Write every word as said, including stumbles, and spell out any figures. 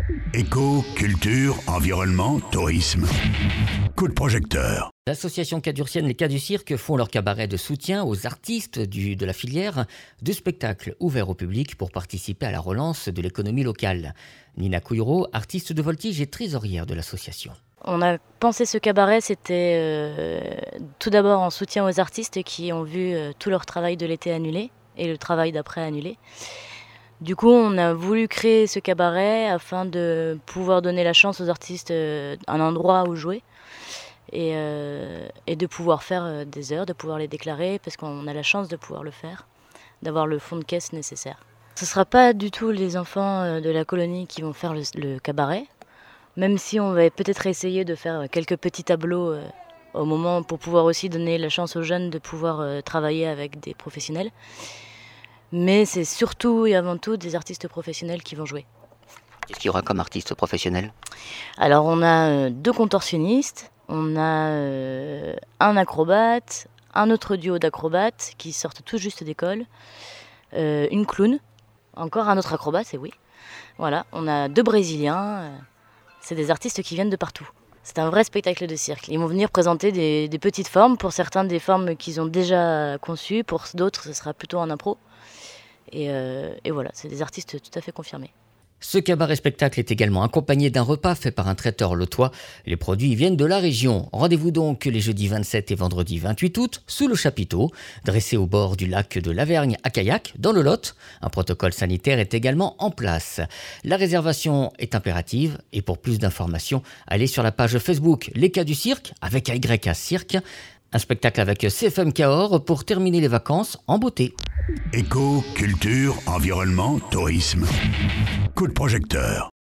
Éco, culture, environnement, tourisme. Coup de projecteur. L'association cadurcienne Les Cas du Cirque font leur cabaret de soutien aux artistes du, de la filière de spectacles ouverts au public pour participer à la relance de l'économie locale. Nina Couillereau, artiste de voltige et trésorière de l'association. On a pensé ce cabaret, c'était euh, tout d'abord en soutien aux artistes qui ont vu euh, tout leur travail de l'été annulé et le travail d'après annulé. Du coup, on a voulu créer ce cabaret afin de pouvoir donner la chance aux artistes euh, un endroit où jouer et, euh, et de pouvoir faire euh, des heures, de pouvoir les déclarer parce qu'on a la chance de pouvoir le faire, d'avoir le fonds de caisse nécessaire. Ce ne sera pas du tout les enfants de la colonie qui vont faire le, le cabaret, même si on va peut-être essayer de faire quelques petits tableaux euh, au moment pour pouvoir aussi donner la chance aux jeunes de pouvoir euh, travailler avec des professionnels. Mais c'est surtout et avant tout des artistes professionnels qui vont jouer. Qu'est-ce qu'il y aura comme artistes professionnels ? Alors on a euh, deux contorsionnistes, on a euh, un acrobate, un autre duo d'acrobates qui sortent tout juste d'école, euh, une clown, encore un autre acrobate, c'est oui. Voilà, on a deux Brésiliens, euh, c'est des artistes qui viennent de partout. C'est un vrai spectacle de cirque. Ils vont venir présenter des, des petites formes, pour certains des formes qu'ils ont déjà conçues, pour d'autres ce sera plutôt en impro. Et, euh, et voilà, c'est des artistes tout à fait confirmés. Ce cabaret-spectacle est également accompagné d'un repas fait par un traiteur lotois. Les produits viennent de la région. Rendez-vous donc les jeudis vingt-sept et vendredi vingt-huit août sous le chapiteau, dressé au bord du lac de Lavergne à Caillac, dans le Lot. Un protocole sanitaire est également en place. La réservation est impérative et pour plus d'informations, allez sur la page Facebook Les Cas du Cirque avec un Y à Cirque. Un spectacle avec C F M Cahors pour terminer les vacances en beauté. Éco, culture, environnement, tourisme. Coup de projecteur.